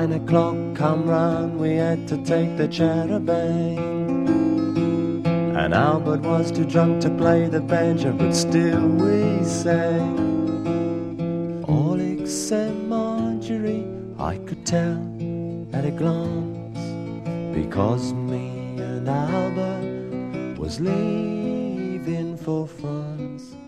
o'clock come round, we had to take the Chatterbang. And Albert was too drunk to play the banjo, but still we sang. All except Marjorie, I could tell at a glance, because me and Albert was leaving for France.